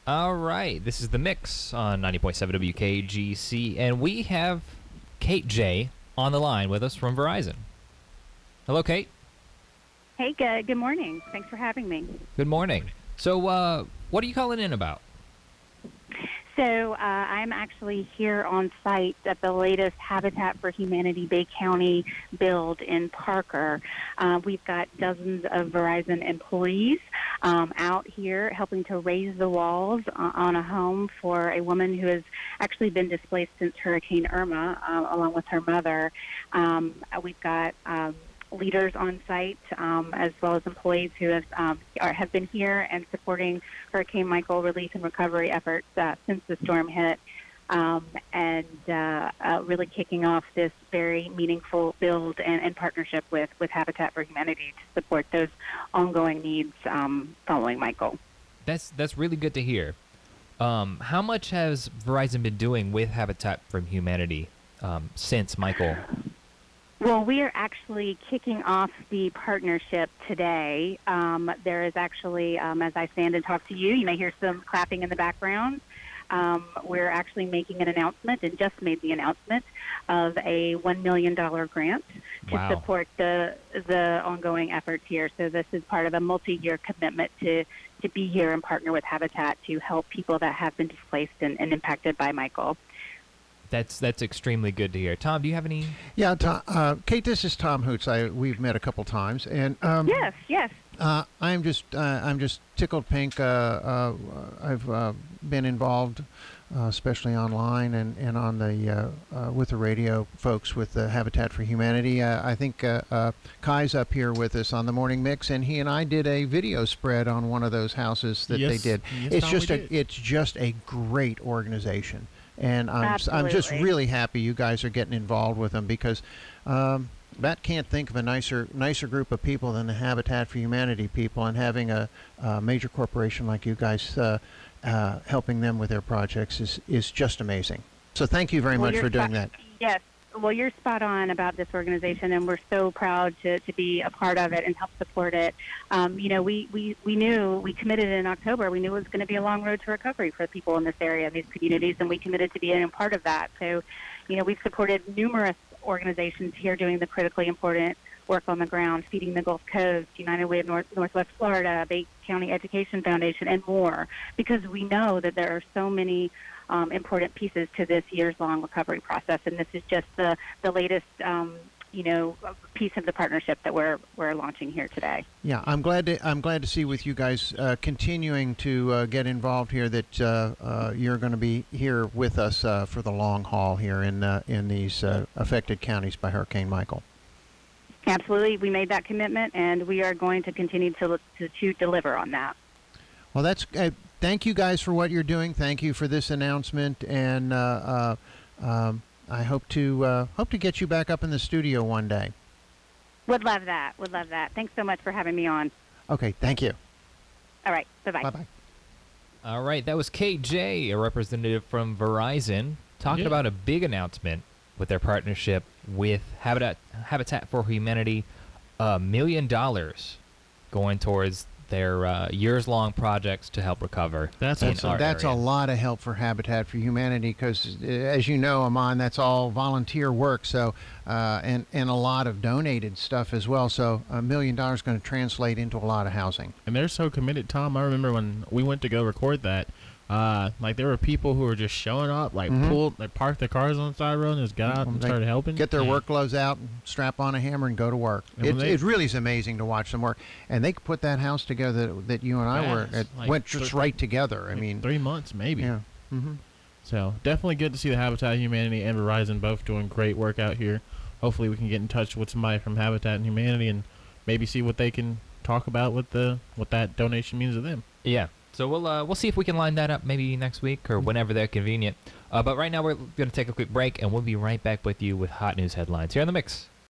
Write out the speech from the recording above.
All right, this is The Mix on 90.7 WKGC, and we have Kate J on the line with us from Verizon. Hello, Kate. Hey, good morning. Thanks for having me. Good morning. So, what are you calling in about? So I'm actually here on site at the latest Habitat for Humanity Bay County build in Parker. We've got dozens of Verizon employees out here helping to raise the walls on a home for a woman who has actually been displaced since Hurricane Irma, along with her mother. We've got leaders on site, as well as employees who have been here and supporting Hurricane Michael relief and recovery efforts since the storm hit, and really kicking off this very meaningful build and partnership with Habitat for Humanity to support those ongoing needs following Michael. That's really good to hear. How much has Verizon been doing with Habitat for Humanity since Michael? Well, we are actually kicking off the partnership today. There is actually, as I stand and talk to you, you may hear some clapping in the background. We're actually making an announcement and just made the announcement of a $1 million grant to support the ongoing efforts here. So this is part of a multi-year commitment to be here and partner with Habitat to help people that have been displaced and impacted by Michael. That's extremely good to hear. Tom, do you have any? Yeah, Tom, Kate, this is Tom Hoots. We've met a couple times, and yes. I'm just tickled pink. I've been involved, especially online and on the with the radio folks with the Habitat for Humanity. I think Kai's up here with us on the morning mix, and he and I did a video spread on one of those houses that they did. Yes, It's just a great organization. And I'm just really happy you guys are getting involved with them, because Matt can't think of a nicer group of people than the Habitat for Humanity people, and having a major corporation like you guys helping them with their projects is just amazing. So thank you very much for doing that. Yes. Well, you're spot on about this organization, and we're so proud to be a part of it and help support it. We knew, we committed in October, we knew it was going to be a long road to recovery for people in this area, in these communities, and we committed to being a part of that. So, we've supported numerous organizations here doing the critically important work on the ground, Feeding the Gulf Coast, United Way of Northwest Florida, Bay County Education Foundation, and more, because we know that there are so many important pieces to this years-long recovery process, and this is just the latest, piece of the partnership that we're launching here today. Yeah, I'm glad to see with you guys continuing to get involved here, that you're going to be here with us for the long haul here in these affected counties by Hurricane Michael. Absolutely, we made that commitment, and we are going to continue to deliver on that. Well, that's thank you guys for what you're doing. Thank you for this announcement, and I hope to get you back up in the studio one day. Would love that. Thanks so much for having me on. Okay, thank you. All right, bye-bye. Bye-bye. All right, that was Kate J, a representative from Verizon, talking about a big announcement with their partnership with Habitat for Humanity, $1 million going towards their years-long projects to help recover. That's a lot of help for Habitat for Humanity, because, as you know, Amon, that's all volunteer work. So, and a lot of donated stuff as well. So, $1 million is going to translate into a lot of housing. And they're so committed, Tom. I remember when we went to go record that. There were people who were just showing up, parked their cars on the side road and just got out and started helping. Get their workloads out, and strap on a hammer, and go to work. It really is amazing to watch them work. And they put that house together that you and I were. It went just right together. I mean, 3 months maybe. Yeah. Mm-hmm. So definitely good to see the Habitat Humanity and Verizon both doing great work out here. Hopefully we can get in touch with somebody from Habitat and Humanity and maybe see what they can talk about what that donation means to them. Yeah. So we'll see if we can line that up maybe next week or whenever they're convenient. But right now we're going to take a quick break, and we'll be right back with you with hot news headlines here on The Mix.